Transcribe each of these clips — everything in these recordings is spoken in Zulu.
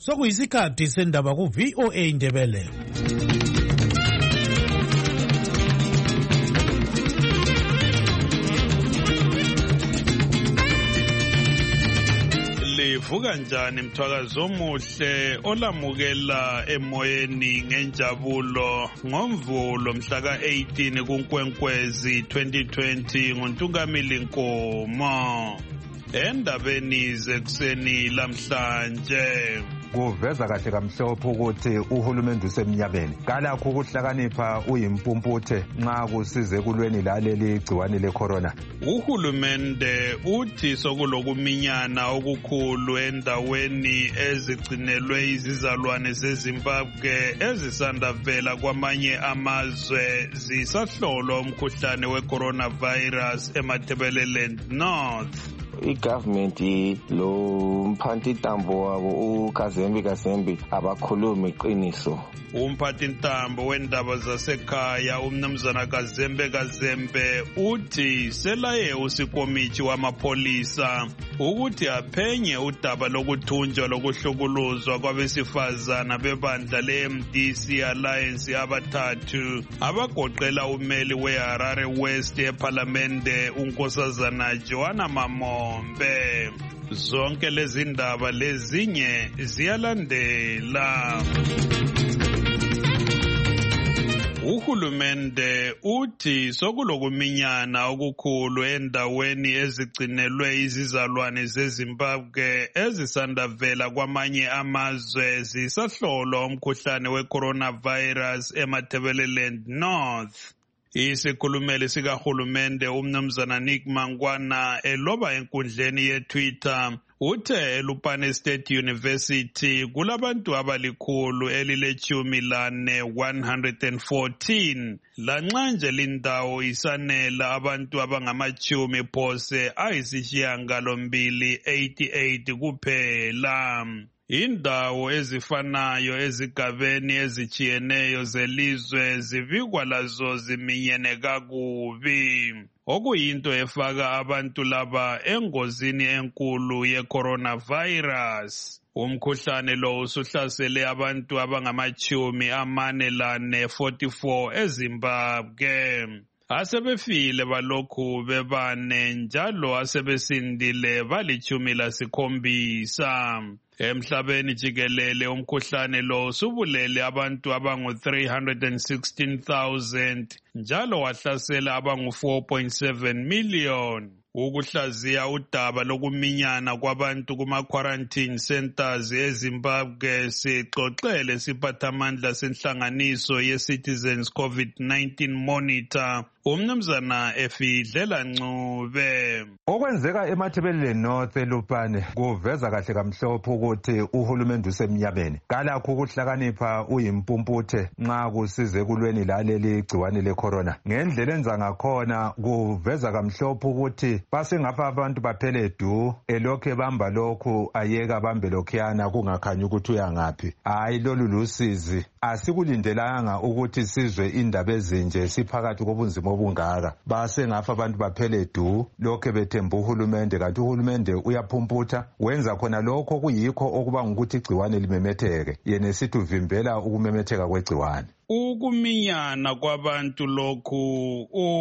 Sokuyisikhathi sendaba ku VOA Indebele. Livuka njani mthwakazo omuhle olamukela emoyeni ngenjabulo ngomvulo mhla ka-18 kuNkwenkwezi 2020 ngoNtungamili Nkomo. Endabeni zekuseni lamhlanje kuveza kahle kamhlophe ukuthi uhulumende usemnyameni kalakho ukuhlakanipha uyimpumputhe nxa kusize kulweni laleli gciwane lecorona. Uhulumende uthi sokulokuminyana okukhulu endaweni ezigcinelwe izizalwane zeZimbabwe ezisanda vela kwamanye amazwe zisahlolwa umkhuhlane we-coronavirus eMatabeleland North. I-government lo mphathintambo wabo uKazembe abakhulumi iqiniso. Umphathintambo wendaba zasekhaya umnumzana Kazembe uthi selaye usikomithi wamapholisa ukuthi aphenye udaba lokuthunjwa lokuhlukuluzwa kwabesifazana bebandla le-MDC Alliance abathathu abagoqela umeli weHarare West ePhalamende uNkosazana Joanna Mamombe. Zonke lezi ndaba lezinye ziyalandela. Uhulumende uthi sokulokuminyana okukhulu endaweni ezigcinelwe izizalwane zeZimbabwe ezisanda vela kwamanye amazwe zisahlolwa umkhuhlane we-coronavirus eMatabeleland North. Isikhulumeli sikahulumende umnumzana Nick Mangwana eloba enkundleni yeTwitter uthe eLupane State University kulabantu abalikhulu elile-114 lanxa nje lindawo isanela abantu abangamachumi phose ayisishiyangalombili 88 kuphela. Indawo ezifanayo ezigabeni ezitshiyeneyo zelizwe zivikwa lazo ziminyene kakubi, okuyinto efaka abantu laba engozini enkulu ye-coronavirus. Umkhuhlane lo usuhlasele abantu abangamachumi 44 eZimbabwe. Asebefile balokhu bebane njalo asebesindile bali-17. Emhlabeni jikelele umkhuhlane lo usubulele abantu abangu-316,000 njalo wahlasela abangu-4.7 million. Ukuhlaziya udaba lokuminyana kwabantu kuma-quarantine centers eZimbabwe sixoxele siphathamandla senhlanganiso ye-Citizens COVID-19 Monitor umnumzana Efidlela Ncube. Okwenzeka eMatabeleland North eLupane kuveza kahle kamhlophe ukuthi uhulumende usemnyameni kalakho ukuhlakanipha uyimpumputhe nxa kusize kulweni laleli gciwane lecorona. Ngendlela enza ngakhona kuveza kamhlophe ukuthi basengapha abantu baphele du elokhe bamba lokhu ayeka bambe lokhuyana kungakhanyi ukuthi uyangaphi. Hayi lolu lusizi asikulindelanga ukuthi sizwe indaba ezinje siphakathi kobunzima obungaka. Basengapha abantu baphele du lokhe bethemba uhulumende kanti uhulumende uyaphumputha wenza khona lokho kuyikho okuba ngukuthi igciwane limemetheke yena esithi uvimbela ukumemetheka kwegciwane. Ukuminyana kwabantu lokhu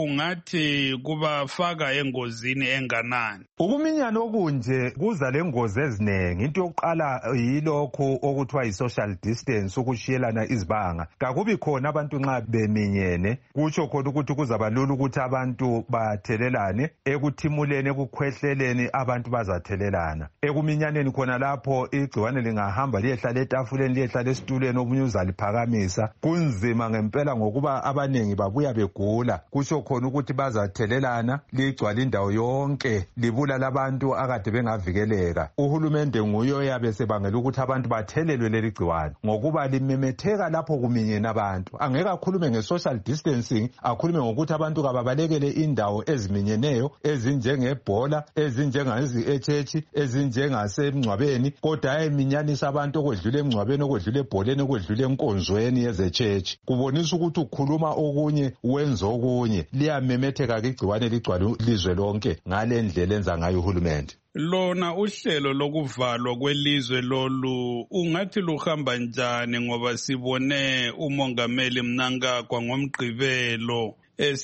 ungathi kubafaka engozini enganani? Ukuminyana okunje kuza lengozi eziningi. Into yokuqala yilokhu okuthiwa yi-social distance, ukushiyelana izibanga. Kakubi khona abantu nxa beminyene kutsho khona ukuthi kuzaba lula ukuthi abantu bathelelane. Ekuthimuleni, ekukhwehleleni abantu bazathelelana. Ekuminyaneni khona lapho igciwane lingahamba liyehlala etafuleni, liyehlala esitulweni, omunye uzaliphakamisa. Kunzima ngempela ngokuba abanengi babuya begula. Kusho khona ukuthi bazathelelana, ligcwala indawo yonke, libulala abantu akade bengavikeleka. Uhulumende nguye oyabe sebangela ukuthi abantu bathelelwe leli gciwane ngokuba limemetheka lapho kuminyene abantu. Angeke akhulume nge-social distancing, akhulume ngokuthi abantu kababalekele indawo eziminyeneyo ezinjengebhola, ezinjengezi-echechi, ezinjengasemngcwabeni, kodwa eminyanisa abantu okwedlula emngcwabeni, okwedlula ebholeni, okwedlula enkonzweni yezechechi. Kubonisa ukuthi ukhuluma okunye wenza okunye. Liyamemetheka igciwane ligcwala ilizwe lonke ngale ndlela enza ngayo uhulumende. Lona uhlelo lokuvalwa kwelizwe lolu ungathi luhamba njani ngoba sibone umongameli Mnangagwa ngoMgqibelo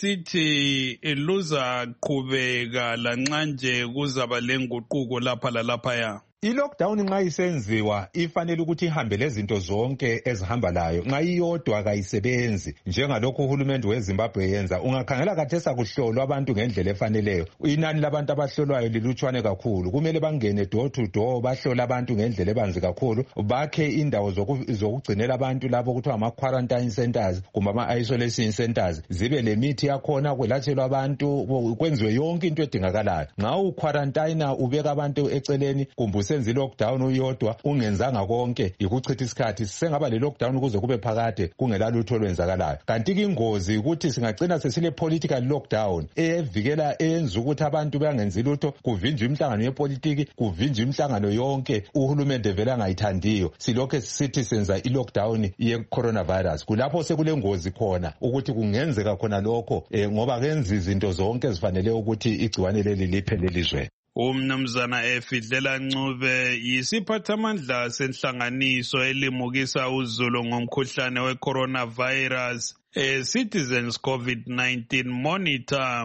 esithi luzaqhubeka lanxa nje kuzaba lenguquko lapha lalaphaya. I-lockdown nxa isenziwa ifanele ukuthi ihambe lezinto zonke ezihamba layo. Nxa iyodwa kayisebenzi njengalokhu uhulumende weZimbabwe yenza, ungakhangela khathesi kuhlolwa abantu ngendlela efaneleyo. Inani labantu abahlolwayo lilutshwane kakhulu. Kumele bangene door to door bahlola abantu ngendlela ebanzi kakhulu. Bakhe indawo zokugcinela abantu lapho kuthiwa ama-quarantine centers kumbe ama-isolation centers. Zibe lemithi yakhona kwelatshelwa abantu, kwenziwe yonke into edingakalayo. Nxa uquarantine ubeka abantu eceleni kumbe senze lockdown uyodwa ungenzanga konke ikuchitha isikhathi, sengaba le lockdown kuze kube phakade kungela lutho olwenzakalayo. Kanti ingozi ukuthi singagcina sesile political lockdown evikela eyenza ukuthi abantu bangenzi lutho, kuvinjwe imihlangano yepolitiki, kuvinjwe imihlangano yonke uhulumende vele angayithandiyo. Silokho sithi senza i-lockdown ye-coronavirus. Kulapho sekule ngozi khona ukuthi kungenzeka khona lokho ngoba kenza izinto zonke ezifanele ukuthi igciwane leli liphele elizweni. Umnumzana Efidlela Ncube yisiphathamandla senhlanganiso elimukisa uzulu ngomkhuhlane we-coronavirus Citizens COVID-19 Monitor.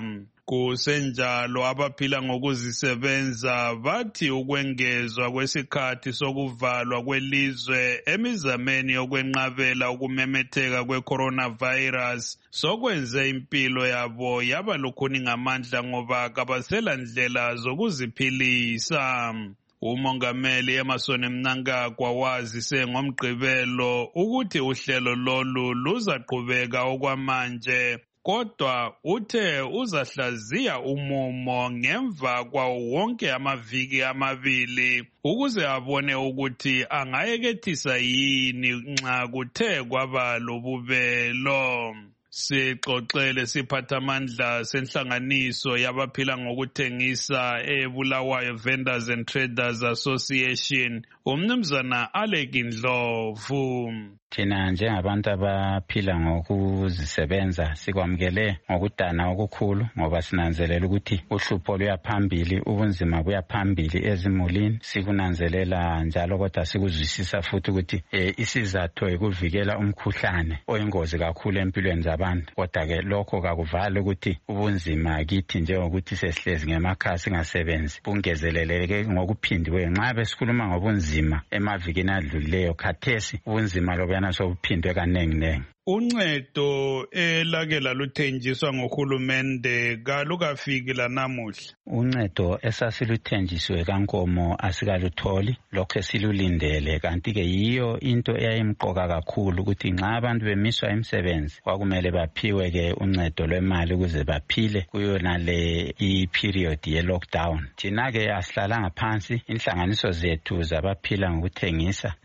Kusenjalo abaphila ngokuzisebenza bathi ukwengezwa kwesikhathi sokuvalwa kwelizwe emizameni yokwenqabela ukumemetheka kwe-coronavirus sokwenze impilo yabo yaba lukhuni ngamandla ngoba kabasela ndlela zokuziphilisa. Umongameli Emmerson Mnangagwa wazise ngoMgqibelo ukuthi uhlelo lolu luzaqhubeka okwamanje, kodwa uthe uzahlaziya umumo ngemva kwawo wonke amaviki amabili ukuze abone ukuthi angayekethisa yini nxa kuthe kwaba lobubelo. Sixoxele siphathamandla senhlanganiso yabaphila ngokuthengisa eBulawayo Vendors and Traders Association, umnumzana Alec Ndlovu. Thina njengabantu abaphila ngokuzisebenza sikwamukele ngokudana okukhulu ngoba sinanzelela ukuthi uhlupho luyaphambili, ubunzima buyaphambili ezimulini. Sikunanzelela njalo kodwa sikuzwisisa futhi ukuthi isizathu ekuvikela umkhuhlane oyingozi kakhulu empilweni zabantu. Kodwa ke lokho kakuvali ukuthi ubunzima kithi njengokuthi sesihlezi ngemakhasi singasebenzi bungezeleleke ngokuphindiweyo. Nxa besikhuluma ngobunzima emavikini adlulileyo, khathesi ubunzima lobu sobuphindwe kanenginengi. Uncedo elake laluthenjiswa ngohulumende kalukafiki lanamuhla. Uncedo esasiluthenjiswe kankomo asikalutholi, lokho esilulindele. Kanti-ke yiyo into eyayimqoka kakhulu ukuthi nxa abantu bemiswa imisebenzi kwakumele baphiwe-ke uncedo lwemali ukuze baphile kuyona le i-period ye-lockdown. Thina-ke asihlalanga phansi, inhlanganiso zethu zabaphila ngokuthengisa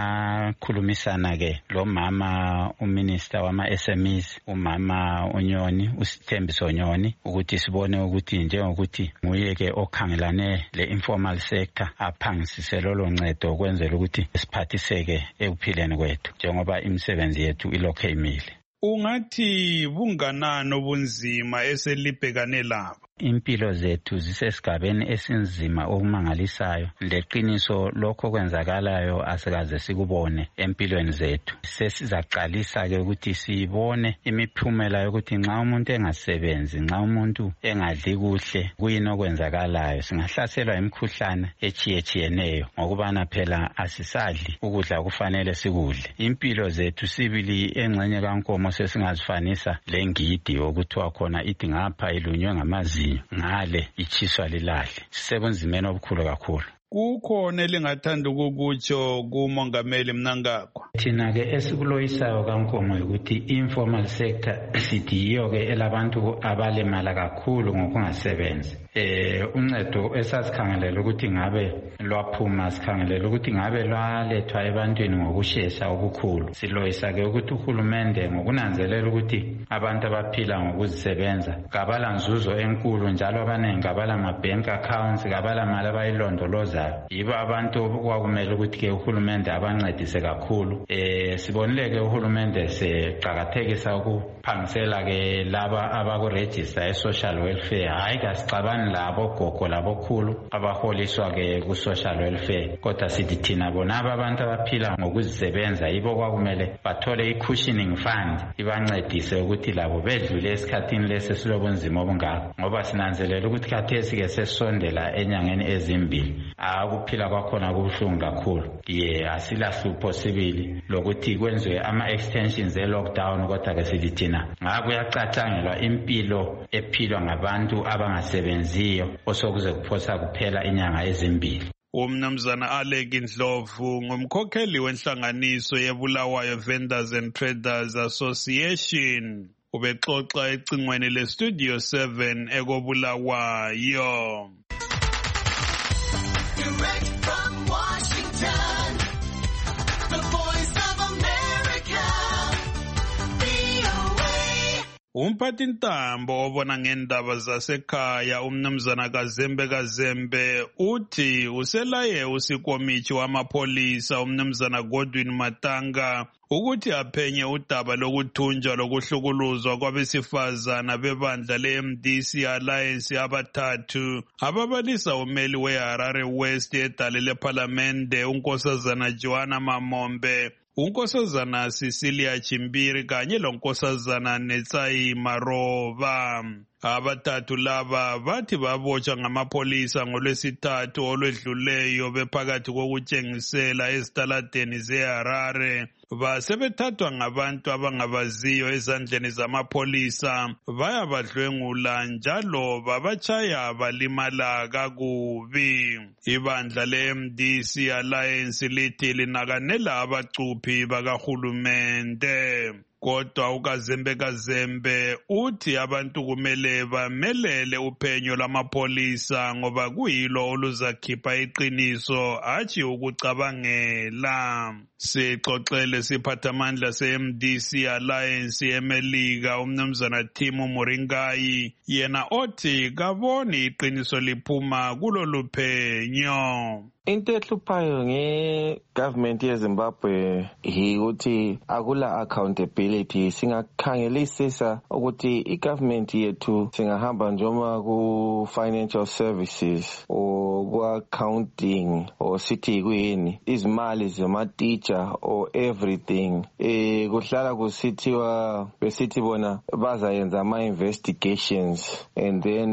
ziyakhulumisana-ke lo mama Minister wama-SMEs, umama uNyoni, uSithembiso Nyoni, ukuthi sibone ukuthi njengokuthi nguye-ke okhangelane le-informal sector aphangisise lolo ncedo ukwenzela ukuthi siphathiseke ekuphileni kwethu njengoba imisebenzi yethu ilokhu imile. Ungathi bunganani obunzima eselibhekane labo? Impilo zethu zisesigabeni esinzima okumangalisayo. Leqiniso lokho kwenzakalayo asikaze sikubone empilweni zethu. Sesizaqalisa ke ukuthi sibone imiphumela yokuthi nxa umuntu engasebenzi, nxa umuntu engadli kuhle, kuyini okwenzakalayo. Singahlaselwa imikhuhlane etshiyeneyo ngokubana phela asisadli ukudla kufanele sikudle. Impilo zethu sibili engxenye kankomo sesingazifanisa lengidi okuthiwa khona ithi ngapha ilunywe ngamazinyo, ngale ichiswa lilahle. Sisebunzimeni obukhulu kakhulu. Kukhona elingathanda ukukutsho kumongameli Mnangagwa? Thina-ke esikuloyisayo kankomo ukuthi informal sector sithi yiyo-ke elabantu abalemala kakhulu ngokungasebenzi. Uncedo esasikhangelela ukuthi ngabe lwaphuma, sikhangelela ukuthi ngabe lwalethwa ebantwini ngokushesha okukhulu. Siloyisa-ke ukuthi uhulumende ngokunanzelela ukuthi abantu abaphila ngokuzisebenza kabala nzuzo enkulu, njalo abanengi kabala ma-bank accounts, kabala mali abayilondoloza. Yibo abantu kwakumele ukuthi-ke uhulumende abancedise kakhulu. Sibonile-ke uhulumende seqakathekisa phangisela ke laba abakuregister e-social welfare hayi kasixabani labo gogo labokhulu abaholiswa ke ku-social welfare kodwa sithi thina bona abantu abaphila ngokuzisebenza yibo kwakumele bathole i-cushioning fund ibancedise ukuthi labo bedlule esikhathini lesi silobunzima obungako ngoba sinanzelela ukuthi khathesi ke sesondela enyangeni ezimbili ukuphila kwakhona kubuhlungu kakhulu asilahlupho sibili lokuthi kwenziwe ama-extensions e-lockdown kodwa ke sithi thina kuyacatshangelwa impilo ephilwa ngabantu abangasebenziyo osokuze kuphosa kuphela inyanga ezimbili. Umnumzana Alec Ndlovu ngumkhokheli wenhlanganiso yeBulawayo Vendors and Traders Association ubexoxa ecingweni leStudio 7 ekobulawayo. Direct from Washington, the Voice of America, VOA. Umphathintambo obona ngendaba zasekhaya umnumzana Kazembe uthi uselaye usikomithi wamapolisa umnumzana Godwin Matanga ukuthi aphenye udaba lokuthunjwa lokuhlukuluzwa kwabesifazana bebandla le-MDC Alliance abathathu ababalisa umeli weHarare West edale lephalamende unkosazana Joanna Mamombe, unkosazana Cecilia Chimbiri kanye lonkosazana Netsayi Maroba. Abathathu laba bathi babotshwa ngamapolisa ngolwesithathu olwedluleyo bephakathi kokutshengisela ezitaladeni zeHarare. Basebethathwa ngabantu abangabaziyo ezandleni zamapolisa bayabadlwengula njalo babatshaya balimala kakubi. Ibandla le-MDC Alliance lithi linakanela abacuphi bakahulumende. Kodwa uKazembe uthi abantu kumele bamelele uphenyo lamapolisa ngoba kuyilo oluzakhipha iqiniso hatshi ukucabangela. Sixoxele siphathamandla se-MDC Alliance eMelika umnumzana Tim Muringayi yena othi kaboni iqiniso liphuma kulolu phenyo. Into ehluphayo nge-government yeZimbabwe yikuthi akula accountability. Singakhangelisisa ukuthi i-government yethu singahamba njoma ku-financial services or ku-accounting or sithi kuyini izimali zama-teacher or everything. Kuhlala kusithiwa besithi bona bazayenza ama-investigations and then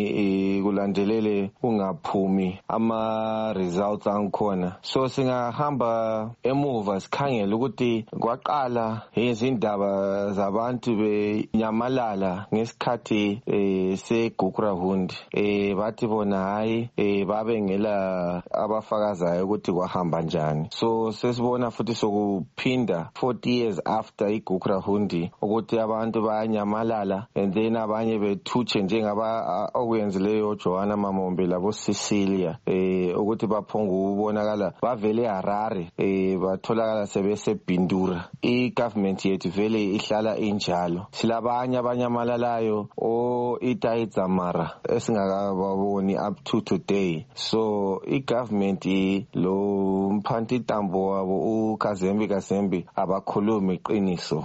kulandelele kungaphumi ama-results angikhona. So singahamba emuva sikhangele ukuthi kwaqala izindaba zabantu benyamalala ngesikhathi seGukrahundi. Bathi bona hayi babengela abafakazayo ukuthi kwahamba njani. So sesibona futhi sokuphinda 40 years after iGukrahundi ukuthi abantu bayanyamalala and then abanye bethutshe njengaba okuyenzileyo Joanna Mamombe labo Cecilia ukuthi ubonakala bavele eHarare batholakala sebesebhindura. I-government yethu vele ihlala injalo. Silabanye abanyamalalayo itayizamara esingakababoni up to today. So i-government lo mphathintambo wabo uKazembe abakhulumi iqiniso.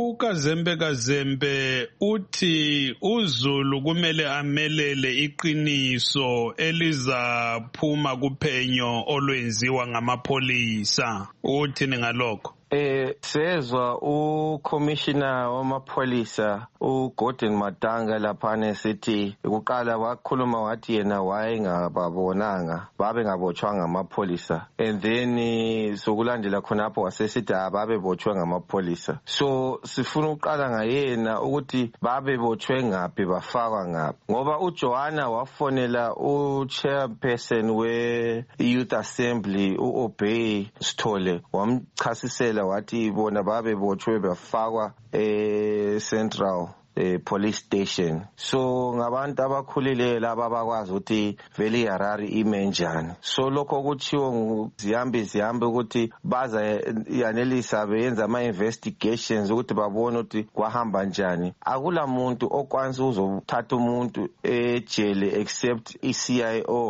uKazembe uthi uZulu kumele amelele iqiniso elizaphuma kuphenyo olwenziwa ngamapolisa. Uthini ngalokho? Sezwa uCommissioner wamapolisa uGordon Matanga laphane sithi kuqala wakhuluma wathi yena wayengababonanga babengabotshwanga ngamapolisa and then sokulandela khonapho wasesithi babebotshwe ngamapolisa. So sifuna uqala ngayena ukuthi babebotshwe ngaphi bafakwa ngaphi ngoba uJoanna wafonela uchairperson we-Youth Assembly uObey Sithole wamchasisela wathi bona babebotshwe bafakwa Central police station. So ngabantu abakhulile laba bakwazi ukuthi vele iHarare ime njani. So lokho kuchiwo nguzihambe ukuthi baza yanelisa beyenza ama-investigations ukuthi babone ukuthi kwahamba njani. Akula muntu okwanisa uzothatha umuntu ejele except iCIO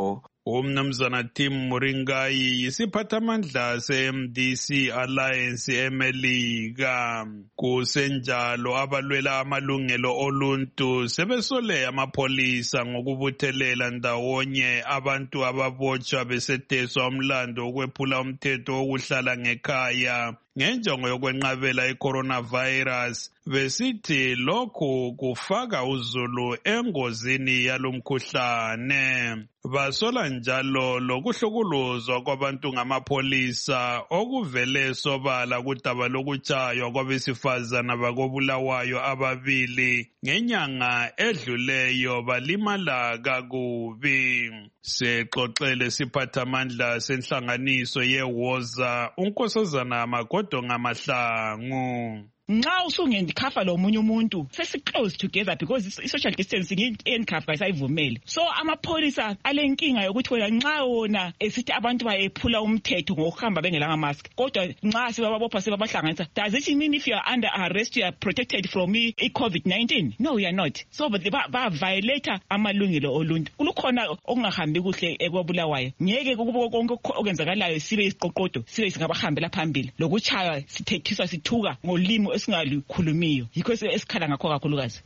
Umnumzana Tim Muringai yisiphathamandla se-MDC Alliance eMelika. Kusenjalo abalwela amalungelo oluntu sebesole amapolisa ngokubuthelela ndawonye abantu ababotshwa beseteswa umlando ukwephula umthetho wokuhlala ngekhaya ngenjongo yokwenqabela i-coronavirus, besithi lokhu kufaka uzulu engozini yalomkhuhlane. Basola njalo lokuhlukuluzwa kwabantu ngamapolisa okuvele sobala kudaba lokutshaywa kwabesifazana bakobulawayo ababili ngenyanga edluleyo balimala kakubi. Sexoxele siphathamandla senhlanganiso yeWoza unkosazana Magodonga Mahlangu. Nxa usungendikhafa lo munye umuntu sesi-close together because i-social distancing endikhafa ayisayivumeli. So amapolisa alenkinga yokuthi wena nxa wona esithi abantu bayephula umthetho ngokuhamba bengelanga mask, kodwa nxa sebababopha sebabahlanganisa, does it mean if you are under arrest you are protected from i-COVID-19? No, you are not. So ba-violate amalungelo oluntu. Kulukhona okungahambi kuhle ekwabulawayo. Ngeke kube konke okwenzakalayo sibe isiqoqodo, sibe singabahambela phambili. Lokutshaya sithethiswa sithuka ngolimo esingalukhulumiyo. Yikho esikhala ngakho kakhulukazi.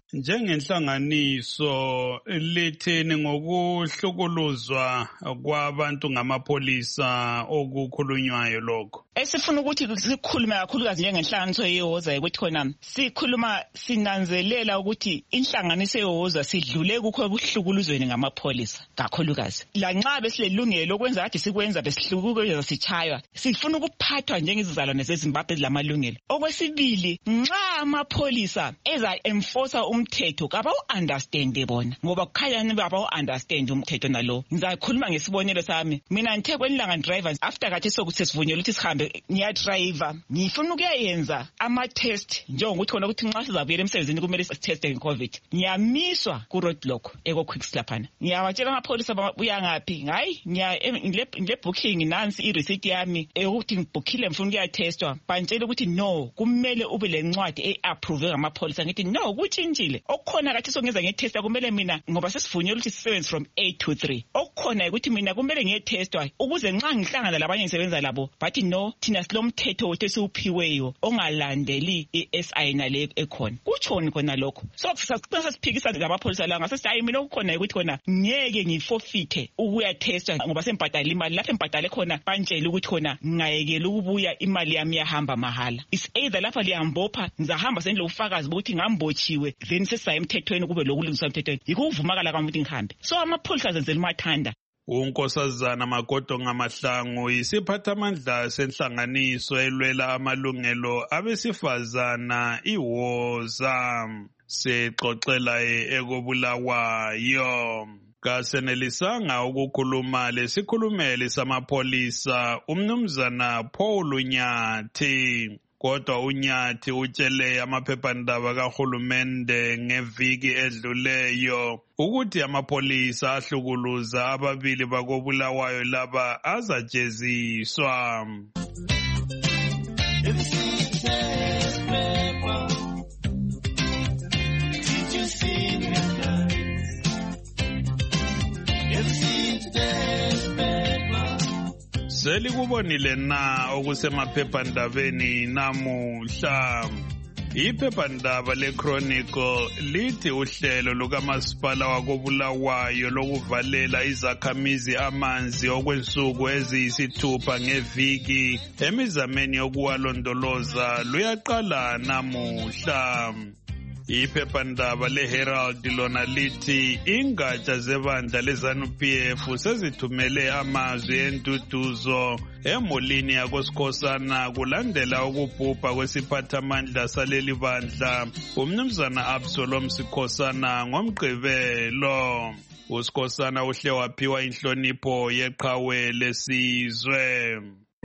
Njengenhlanganiso letheni ngokuhlukuluzwa kwabantu ngamapolisa okukhulunywayo lokho? Esifuna ukuthi sikhulume kakhulukazi njengenhlanganiso yeWoza ukuthi khona sikhuluma sinanzelela ukuthi inhlanganiso yeWoza sidlule kukho ubuhlukuluzweni ngamapolisa kakhulukazi. La nxa besilelungelo lokwenza kade sikwenza besihlukuluzwa sichaywa, sifuna ukuphathwa njengezizalwane zeZimbabwe ezilamalungelo. Okwesibili, nxa amapolisa eza enforce umthetho kabawu-understande bona, ngoba kukhanya babawu-understand umthetho nalo. Ngizakhuluma ngesibonelo sami. Mina ngithe kwenilanga drivers after kade sokusivunyelwa ukuthi sihambe ngiya-driver, ngifuna ukuyenza ama-test njengokuthi khona ukuthi nxa sizabuyela emsebenzini kumele siteste nge-COVID. Ngiyamiswa ku-roadblock eko-Quicks laphana. Ngiyawatshela amapolisa buya ngaphi? Hayi, ngile booking nansi i-receipt yami ukuthi ngibhukhile ngifuna ukuyatestwa. Bantshela ukuthi no, kumele ube lencwadi e-approve ngamapolisa. Ngithi no, kutshintshile. Okukhona kathi songenza ngetesta kumele mina ngoba sesivunyelwa ukuthi sisebenze from 8 to 3. Okukhona ukuthi mina kumele ngiyetestwa ukuze nxa ngihlangana labanye ngisebenza labo bathi no, thina silomthetho wethu esiwuphiweyo ongalandeli i-SI nale ekhona. Kutshoni khona lokho. So sasiphikisa ngamapolisa la ngase hayi mina okukhona ukuthi khona ngeke ngifofithe ukuya testwa ngoba sembhadala imali lapha embhadale khona bantshela ukuthi khona ngayekela ukubuya imali yami yahamba mahala. Is either lapha liyambopha ngizahamba sendle ufakazi ukuthi ngambotshiwe then sesisaye emthethweni kube lokulungiswa emthethweni. Yikho uvumakala kamuntu ngihambe. So amapolisa azenzela umathanda. Unkosazana Magodonga Mahlangu yisiphathamandla senhlanganiso elwela amalungelo abesifazana iWoza. Sexoxela ekobulawayo. Kasenelisanga ukukhuluma lesikhulumeli samapolisa umnumzana Paul Nyathi. Kodwa uNyathi utshele amaphephandaba kahulumende ngeviki edluleyo ukuthi amapolisa ahlukuluza ababili bakobulawayo laba azajeziswa. Selikubonile na okusemaphephandabeni namuhla? Iphephandaba leChronicle lithi uhlelo lukamasipala wakobulawayo lokuvalela izakhamizi amanzi okwensuku eziyisithupha ngeviki emizameni yokuwalondoloza luyaqala namuhla. Iphephandaba leHerald lona lithi ingatsha zebandla leZANU-PF sezithumele amazwi enduduzo emulini yakosikhosana kulandela ukubhubha kwesiphathamandla saleli bandla umnumzana Absalom Sikhosana ngomgqibelo. uSikhosana uhle waphiwa inhlonipho yeqhawe lesizwe.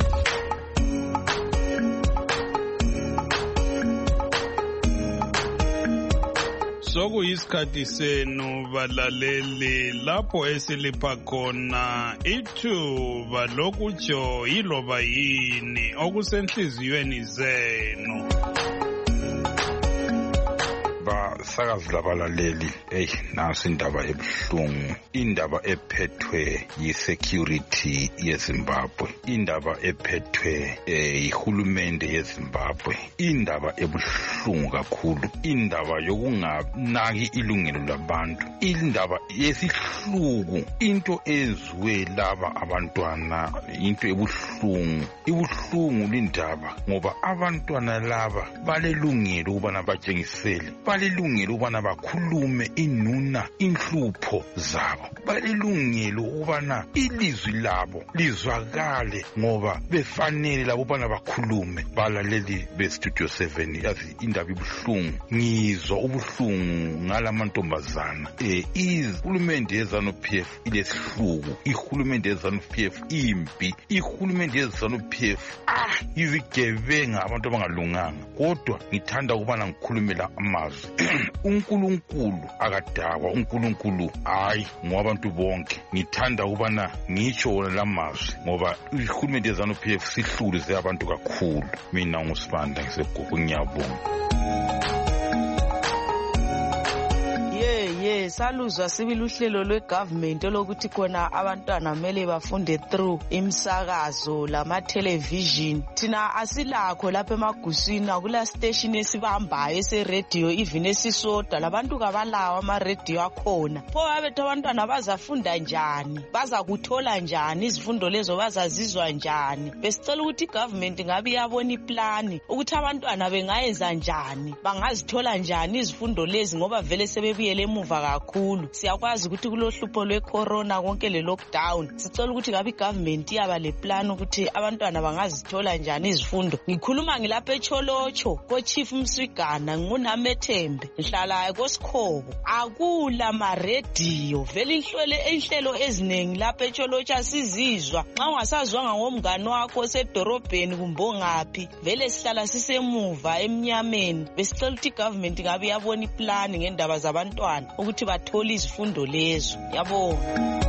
Sokuyisikhathi senu balaleli lapho esilipha khona ithuba lokutsho yiloba yini okusenhliziyweni zenu. Basakazi labalaleli, nasi indaba ebuhlungu, indaba ephethwe yi-security yeZimbabwe, indaba ephethwe yihulumende yeZimbabwe, indaba ebuhlungu kakhulu, indaba yokunganaki ilungelo labantu, indaba yesihluku, into eziwe laba abantwana, into ebuhlungu. Ibuhlungu lindaba ngoba abantwana laba balelungelo ukubana batshengisele, balelungelo ukubana bakhulume inuna inhlupho zabo, balelungelo ukubana ilizwi labo lizwakale ngoba befanele labo ukubana bakhulume. Balaleli beStudio 7, yazi indaba ibuhlungu, ngizwa ubuhlungu ngalamantombazana. Ihulumende yeZANU-PF ilesihluku, ihulumende yeZANU-PF impi, ihulumende yeZANU-PF izigebenga, abantu abangalunganga. Kodwa ngithanda ukubana ngikhulumela amazwi. uNkulunkulu akadakwa, uNkulunkulu hayi ngowabantu bonke. Ngithanda ukubana ngitsho wona lamazwi ngoba ihulumende yeZANU-PF sihlulize abantu kakhulu. Mina nguSibanda ngiseGugu, ngiyabonga. Saluzwa sibili uhlelo lwegovernment olokuthi khona abantwana mele bafunde through imsakazo lama-television. Thina asilakho lapha emaguswini, akula station esibambayo ese-radio even esisoda, labantu kabalawo ama-radio akhona. Pho abethu abantwana bazafunda njani, bazakuthola njani izifundo lezo, bazazizwa njani? Besicela ukuthi igovernment ngabe iyabona iplani ukuthi abantwana bengayenza njani, bangazithola njani izifundo lezi ngoba vele sebebuyele emuva kakhulu. Siyakwazi ukuthi kulohlupho lwecorona konke le-lockdown, sicela ukuthi ngabe igovernment iyaba le plan ukuthi abantwana bangazithola njani izifundo. Ngikhuluma ngilapha eCholocho koChief Mswigana, ngunamethembe, ngihlala koSikhobo. Akula ma-radio vele inhlelo eziningi lapha eCholocho asizizwa. Nxa ungasazwanga ngomngane wakho osedorobheni kumbe ongaphi, vele sihlala sisemuva emnyameni. Besicela ukuthi igovernment ngabe iyabona iplani ngendaba zabantwana ukuthi bathole izifundo lezo. Yabonga.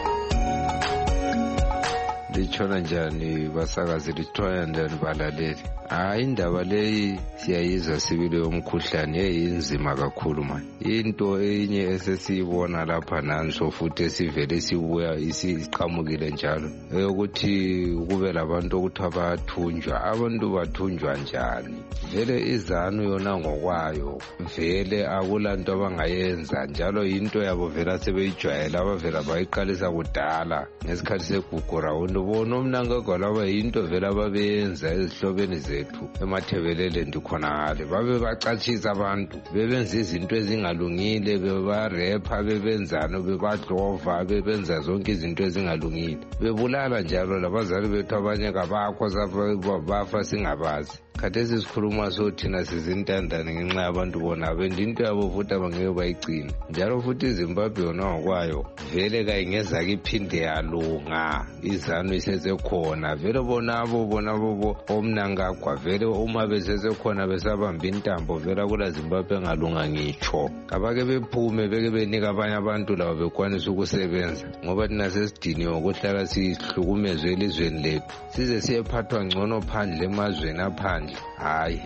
Litshona njani basakazi, litshona njani balaleli? Indaba leyi siyayizwa sibili yomkhuhlane eyinzima kakhulu manje. Into enye esesiyibona lapha nanso futhi esivele sibuya isiqhamukile njalo ukuthi kube labantu ukuthi abathunjwa. Abantu bathunjwa njani? Vele iZANU yona ngokwayo vele akulanto abangayenza, njalo into yabo vele sebeyijwayela, abavela bayiqalisa kudala ngesikhathi segugu round. Bona umnangagwala bayinto vele ababeyenza ezihlobeni zethu emathebelele ndikhonale, babe bacatshisa abantu, bebenza izinto ezingalungile, bebarepha, bebenzana, bebadlova, bebenza zonke izinto ezingalungile, bebulala njalo labazali bethu abanye kabakho bafa singabazi. Khathesi sikhuluma so thina sizintandane ngenxa yabantu bona bendinto yabo futhi abangeke bayigcine. Njalo futhi iZimbabwe yona ngokwayo vele kayingezake iphinde yalunga, iZANU isesekhona vele. Bonabo omnangagwa vele uma besesekhona besabamba intambo vele kula Zimbabwe engalunga ngitsho. Kabake bephume beke benika abanye abantu labo bekwanisa ukusebenza, ngoba thina sesidiniwe ukuhlala sihlukumezwe elizweni lethu, size siyephathwa ngcono phandle emazweni aphandle. Hayi.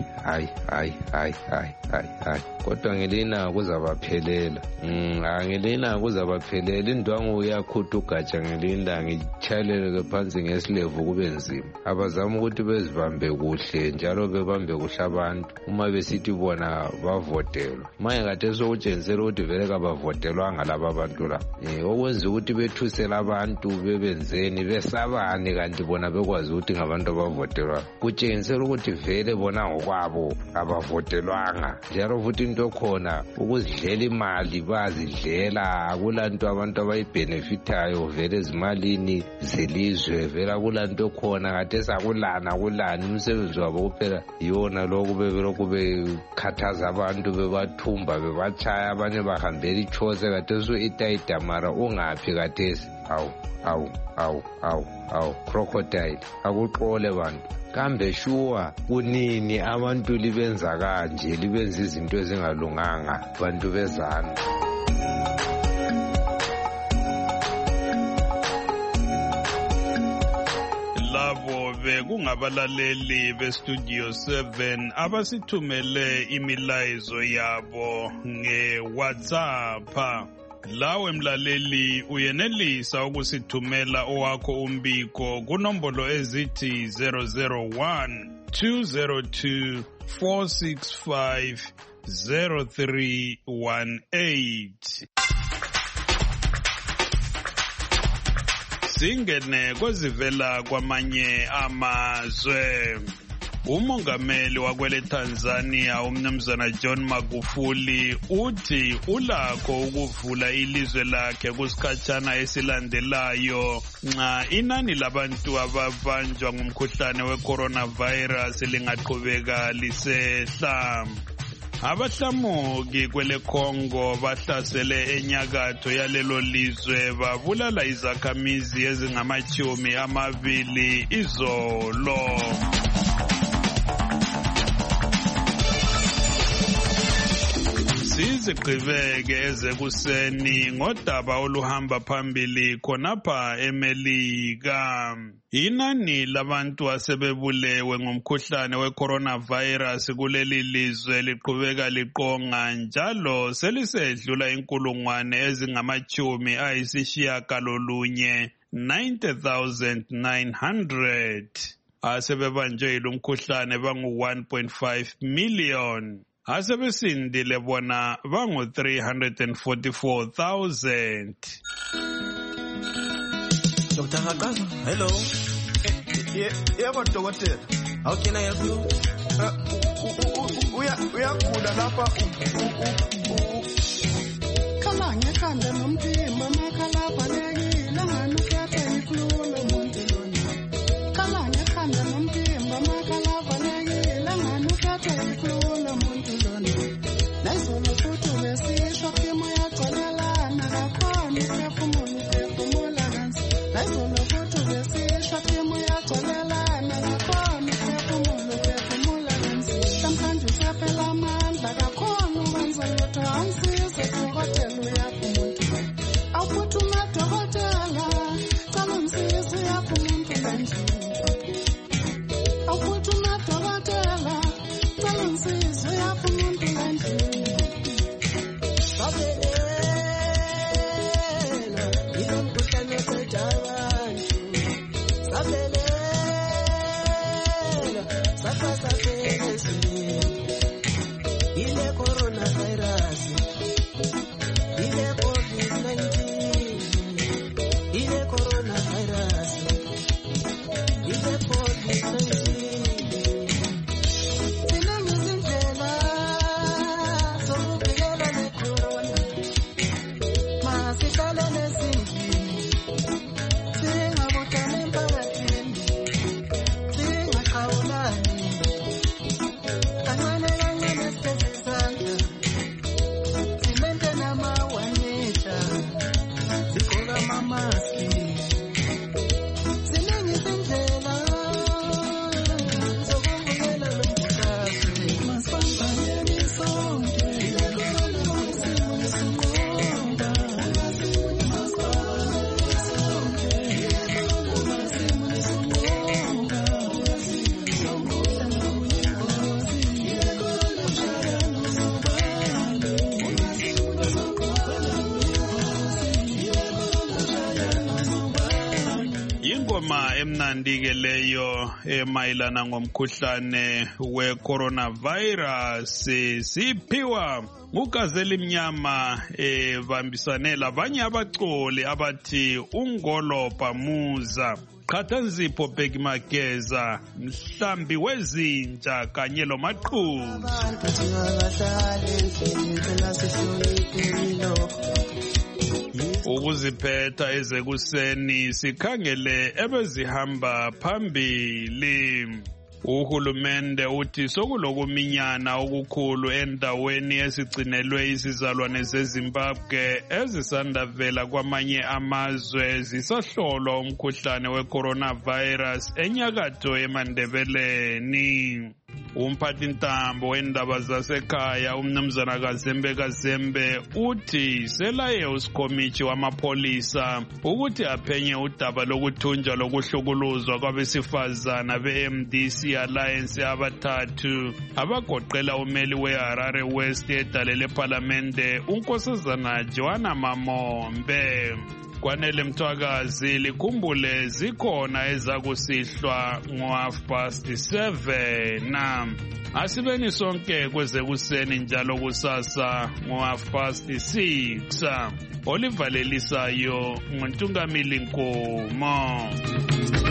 Kodwa ngelina kuzabaphelela. Ngelina kuzabaphelela. Indwangu uyakhutha ugatsha ngelinda ngitshayelele phansi ngesilevu kube nzima. Abazama ukuthi bezibambe kuhle njalo bebambe kuhle abantu uma besithi bona bavotelwa. Manje kade sokutshengisela ukuthi vele kabavotelwanga laba abantu la. Okwenza ukuthi bethusela abantu bebenzeni besabane kanti bona bekwazi ukuthi ngabantu abavotelwa. Kutshengisela ukuthi vele bona ngokwabo abavotelwanga. Njalo futhi into khona ukuzidlela imali bazidlela, akulanto abantu abayibhenefitayo vele ezimalini zelizwe, vele akulanto khona. Kade sakulana umsebenzi wabo kuphela yona lokhu bebelokhu bekhathaza abantu, bebathumba, bebachaya, abanye bahambela iChose. Kade so-itayida mara ungaphi kadesi? Awu crocodile akuqole bantu. Kambe shuwa kunini abantu libenza kanje, libenza izinto ezingalunganga bantu beZANU? Labo bekungabalaleli bestudio 7 abasithumele imilayezo yabo nge-WhatsApp. Lawe mlaleli uyenelisa ukusithumela owakho umbiko kunombolo ezithi 001 202 465 0318. Singene kwezivela kwamanye amazwe. Umongameli wakwele Tanzania umnumzana John Magufuli uthi ulakho ukuvula ilizwe lakhe kusikhatshana esilandelayo nxa inani labantu ababanjwa ngumkhuhlane we-coronavirus lingaqhubeka lisehla. Abahlamuki kwele Congo bahlasele enyakatho yalelo lizwe babulala izakhamizi ezingama-20 izolo. Sizigqibeke ezekuseni ngodaba oluhamba phambili khonapha eMelika. Inani labantu asebebulewe ngomkhuhlane we-coronavirus kuleli lizwe liqhubeka liqonga njalo selisedlula inkulungwane ezingama-90,900 90,900. Asebebanjwe yilomkhuhlane bangu-1.5 million. Asebesindile bona bangu-344,000. Dr. Hakaza, hello. Yebo dokotela. How can I help you? Uyagula lapha. Kala ngekhanda nomphimbo makhala balekile ngani kuyathe ikhululo muntu lona. Kala ngekhanda nomphimbo makhala balekile ngani kuyathe ikhululo muntu lona. Nayizolo futhi besisho phimo yagcolelana kakhona iphefumula kansi. Nayizolo futhi besisho phimo yagcolelana kakhona iphefumula kansi. Namhlanje usaphela amandla kakhona ukwenza lutho angisize dokotela uyapha umuntu. Awuphuthume dokotela cala ungisize uyapha umuntu endlini. Awuphuthume dokotela cala ungisize uyapha umuntu endlini. Sabelela ilo mkhuhlane oqeda abantu. Sabelela safa safelezini. Ile coronavirus. Ile COVID-19. Ile coronavirus. Ile COVID-19. Zinengi izindlela zokuvikela le corona. Masihlale nezindlini. Singabuthani emphakathini. Singaqhawulani. Kancane kancane sigeze izandla. Simente nama-1 meter. Sigqoke amamaski. Ziningi izindlela zokuvikela lo mkhuhlane. Masibambanyeni sonke. Masimo nesinqoba. Masimo sonke. Masimo nesinqoba. Ingoma emnandi ke leyo emayilana ngomkhuhlane we-coronavirus siphiwa ngugazeli mnyama bambisane labanye abacoli abathi ungolopha muza. Qhathanzipho Bheki Mageza, mhlambi wezinja kanye lomaqhuzu. Abantu singakahlali endlini phela sihloniphe imilo. Ukuziphetha ezekuseni sikhangele ebezihamba phambili. Uhulumende uthi sokulokuminyana okukhulu endaweni esigcinelwe izizalwane zeZimbabwe ezisandavela kwamanye amazwe zisahlolwa umkhuhlane we-coronavirus enyakatho eMandebeleni. Umphathintambo wendaba zasekhaya umnumzana Kazembe uthi selaye uSikhomishi wamaPholisa ukuthi aphenye udaba lokuthunjwa lokuhlukuluzwa kwabesifazana be-MDC Alliance abathathu abagoqela umeli weHarare West edalele eParlamente uNkosazana Joanna Mamombe. Kwanele Mthwakazi likhumbule zikhona ezakusihlwa ngo-7:30 asibeni sonke kwezekuseni njalo kusasa ngo-6:30 olivalelisayo nguNtungamili Nkomo.